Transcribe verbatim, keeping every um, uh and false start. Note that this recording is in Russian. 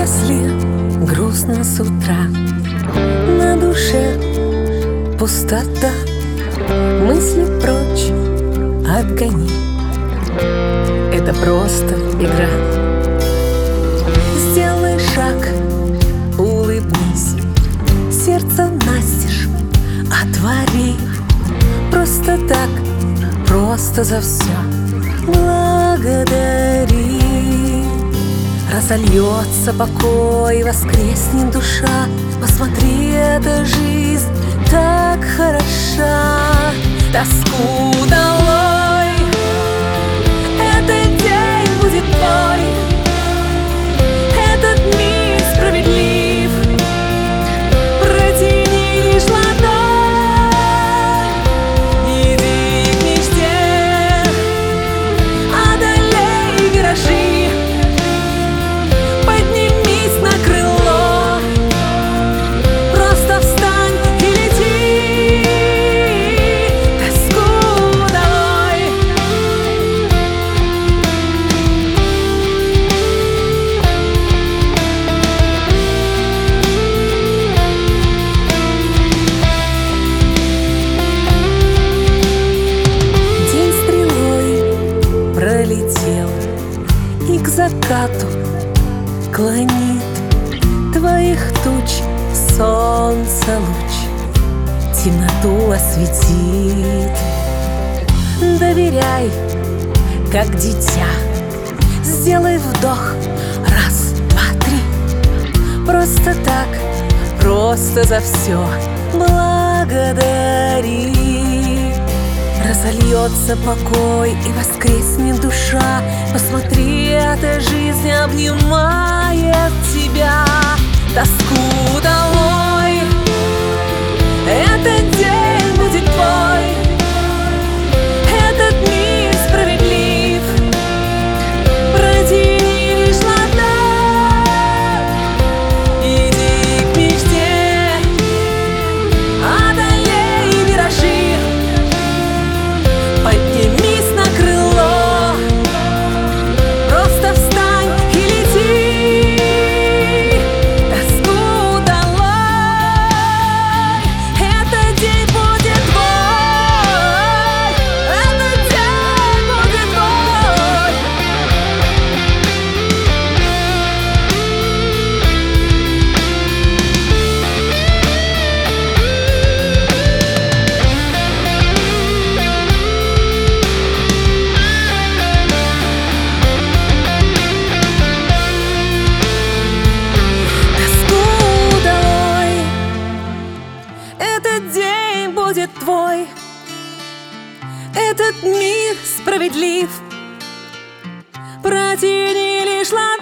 Если грустно с утра, на душе пустота, мысли прочь отгони. Это просто игра. Сделай шаг, улыбнись, сердце настежь отвори. Просто так, просто за все благодари. Разольется покой, воскреснет душа. Посмотри, эта жизнь так хороша. Тоску долой, этот день будет твой. Этот мир справедлив. Протяни лишь ладонь, иди к мечте, одолей виражи. Поднимись на крыло, просто встань и лети. Тоску долой. День стрелой пролетел и к закату клонит твоих туч солнце луч, темноту осветит. Доверяй, как дитя, сделай вдох, раз, два, три. Просто так, просто за все благодари. Разольется покой и воскреснет душа. Посмотри, эта жизнь обнимает тебя. Тоску долой, этот день будет твой. Этот мир справедлив. Протяни лишь ладонь, иди к мечте, одолей виражи. Поднимись на крыло, просто встань и лети. Тоску долой, этот день будет твой. Этот день будет твой. Тоску долой, этот день будет твой. Этот мир справедлив. Протяни лишь ладонь.